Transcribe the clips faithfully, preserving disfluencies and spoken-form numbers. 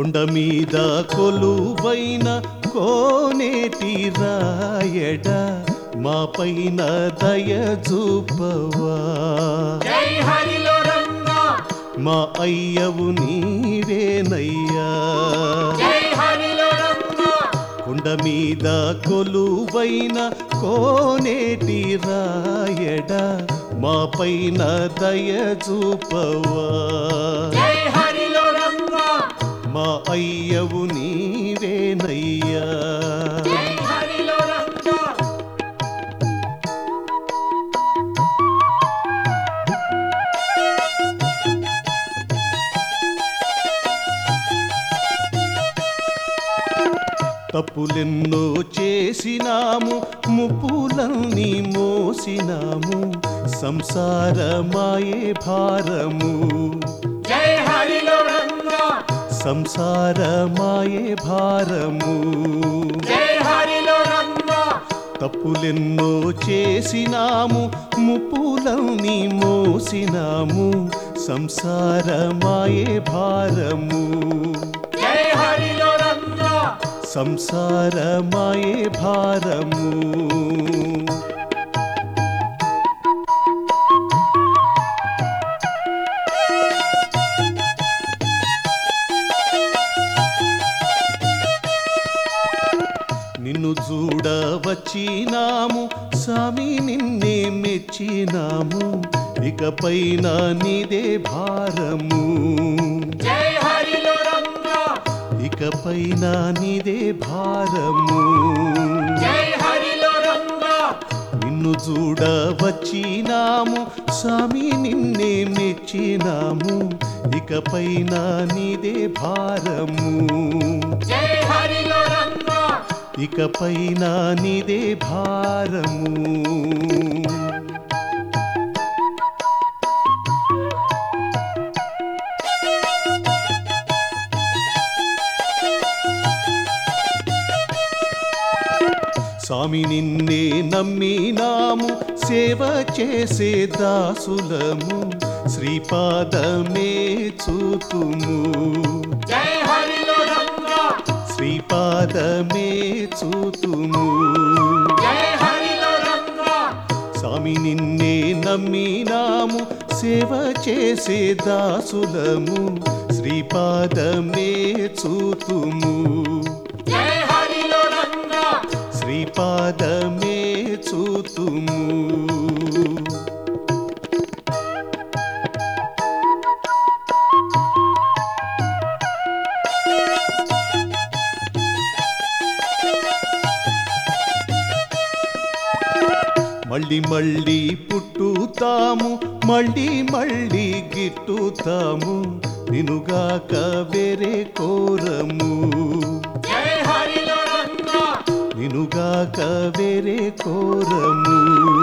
కొండ మీద కొలువైన కోనేటి రాయడ మా పైన దయ చూపవా మా అయ్యవు నీవేనయ్యా కొండ మీద కొలువైన కోనేటి రాయడ మా పైన దయ చూపవా మా అయ్యవు నీవేనయ్యా తప్పులెన్నో చేసినాము ముప్పులన్నీ మోసినాము సంసారమాయే భారము సంసారమాయే భారము తప్పులెన్నో చేసినాము ముప్పులన్నీ మోసినాము సంసారమాయే భారము సంసారమాయే భారము నిన్ను చూడవచ్చినాము స్వామి నిన్నే మెచ్చినాము ఇకపైన నీదే భారము ఇకపైన నీదే భారము నిన్ను చూడవచ్చినాము స్వామి నిన్నే మెచ్చినాము ఇకపైన నీదే భారము ఇకపైన నీదే భారము స్వామి నిన్నే నమ్మినాము సేవ చేసే దాసులము శ్రీపాదమే చూతుము శ్రీపాదమే చూతుము స్వామి నిన్నే నమ్మినాము సేవ చేసే దాసులము శ్రీపాదమే చూతుము శ్రీపాదమే చూతుము మళ్ళీ మళ్ళీ పుట్టుతాము మళ్ళీ మళ్ళీ గిట్టుతాము నినుగాక వేరే కోరము నినుగాక వేరే కోరము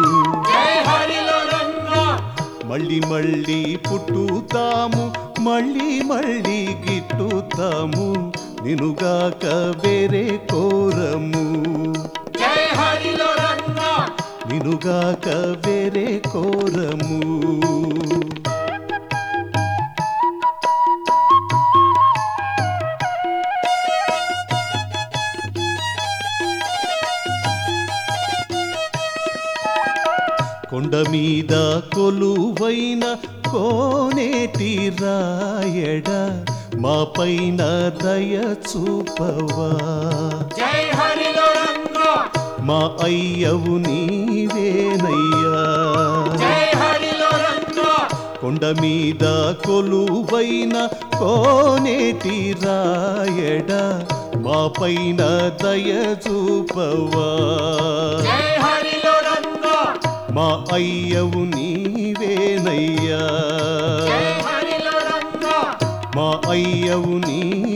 మళ్ళీ మళ్ళీ పుట్టుతాము మళ్ళీ మళ్ళీ గిట్టుతాము నినుగాక వేరే కోరము నినుగాక వేరే కోరము కొండ మీద కొలువైన కోనేటి రాయడ మా పైన దయ చూపవా మా అయ్యవు నీవేనయ్యా కొండ మీద కొలువైన కోనేటి రాయడ మా పైన దయ చూపవా మా అయ్యవు నీవేనయ్యా మా అయ్యవు నీ